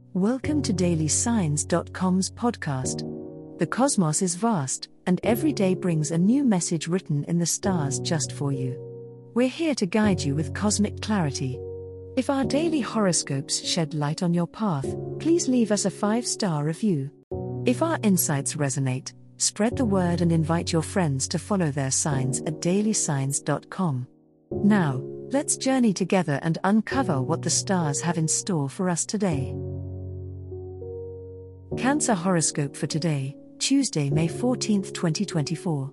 Welcome to DailySigns.com's podcast. The cosmos is vast, and every day brings a new message written in the stars just for you. We're here to guide you with cosmic clarity. If our daily horoscopes shed light on your path, please leave us a 5-star review. If our insights resonate, spread the word and invite your friends to follow their signs at DailySigns.com. Now, let's journey together and uncover what the stars have in store for us today. Cancer horoscope for today, Tuesday, May 14, 2024.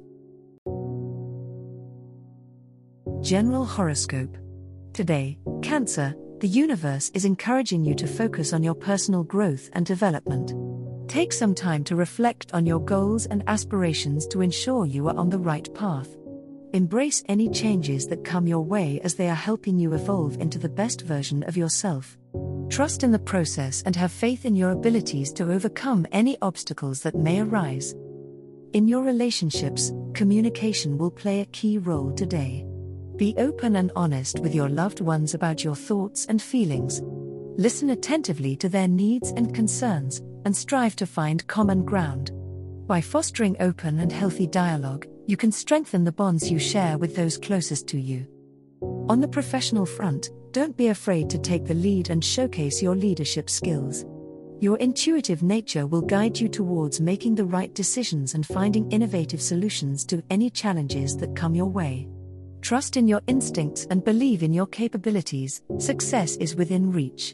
General horoscope. Today, Cancer, the universe is encouraging you to focus on your personal growth and development. Take some time to reflect on your goals and aspirations to ensure you are on the right path. Embrace any changes that come your way as they are helping you evolve into the best version of yourself. Trust in the process and have faith in your abilities to overcome any obstacles that may arise. In your relationships, communication will play a key role today. Be open and honest with your loved ones about your thoughts and feelings. Listen attentively to their needs and concerns, and strive to find common ground. By fostering open and healthy dialogue, you can strengthen the bonds you share with those closest to you. On the professional front, don't be afraid to take the lead and showcase your leadership skills. Your intuitive nature will guide you towards making the right decisions and finding innovative solutions to any challenges that come your way. Trust in your instincts and believe in your capabilities. Success is within reach.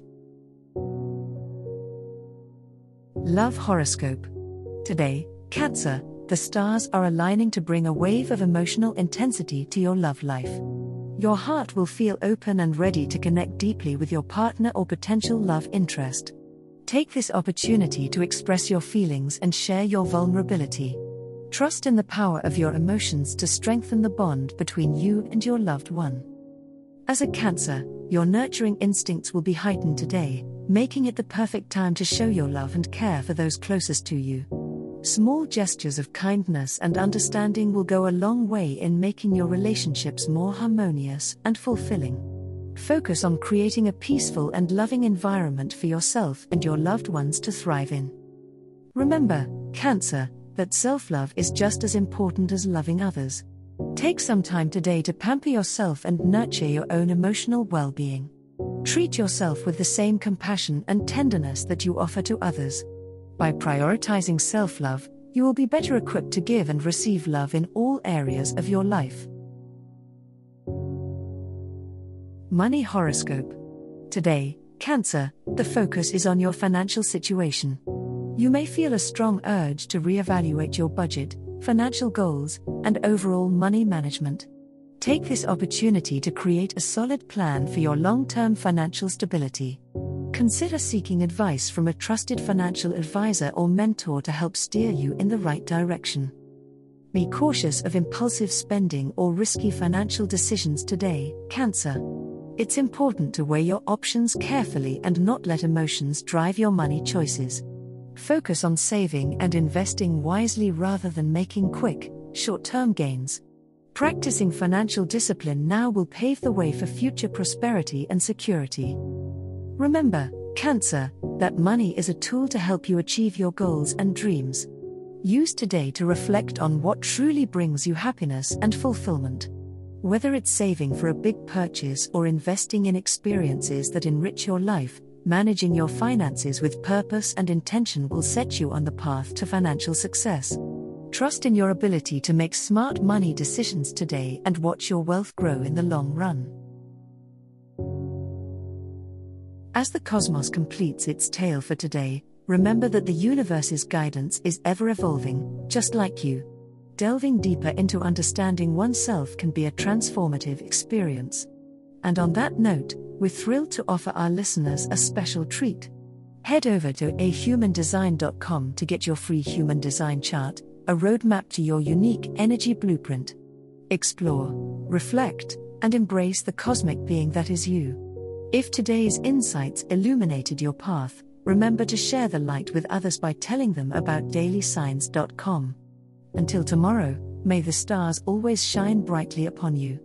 Love horoscope. Today, Cancer, the stars are aligning to bring a wave of emotional intensity to your love life. Your heart will feel open and ready to connect deeply with your partner or potential love interest. Take this opportunity to express your feelings and share your vulnerability. Trust in the power of your emotions to strengthen the bond between you and your loved one. As a Cancer, your nurturing instincts will be heightened today, making it the perfect time to show your love and care for those closest to you. Small gestures of kindness and understanding will go a long way in making your relationships more harmonious and fulfilling. Focus on creating a peaceful and loving environment for yourself and your loved ones to thrive in. Remember, Cancer, that self-love is just as important as loving others. Take some time today to pamper yourself and nurture your own emotional well-being. Treat yourself with the same compassion and tenderness that you offer to others. By prioritizing self-love, you will be better equipped to give and receive love in all areas of your life. Money horoscope. Today, Cancer, the focus is on your financial situation. You may feel a strong urge to reevaluate your budget, financial goals, and overall money management. Take this opportunity to create a solid plan for your long-term financial stability. Consider seeking advice from a trusted financial advisor or mentor to help steer you in the right direction. Be cautious of impulsive spending or risky financial decisions today, Cancer. It's important to weigh your options carefully and not let emotions drive your money choices. Focus on saving and investing wisely rather than making quick, short-term gains. Practicing financial discipline now will pave the way for future prosperity and security. Remember, Cancer, that money is a tool to help you achieve your goals and dreams. Use today to reflect on what truly brings you happiness and fulfillment. Whether it's saving for a big purchase or investing in experiences that enrich your life, managing your finances with purpose and intention will set you on the path to financial success. Trust in your ability to make smart money decisions today and watch your wealth grow in the long run. As the cosmos completes its tale for today, remember that the universe's guidance is ever evolving, just like you. Delving deeper into understanding oneself can be a transformative experience. And on that note, we're thrilled to offer our listeners a special treat. Head over to ahumandesign.com to get your free human design chart, a roadmap to your unique energy blueprint. Explore, reflect, and embrace the cosmic being that is you. If today's insights illuminated your path, remember to share the light with others by telling them about DailySigns.com. Until tomorrow, may the stars always shine brightly upon you.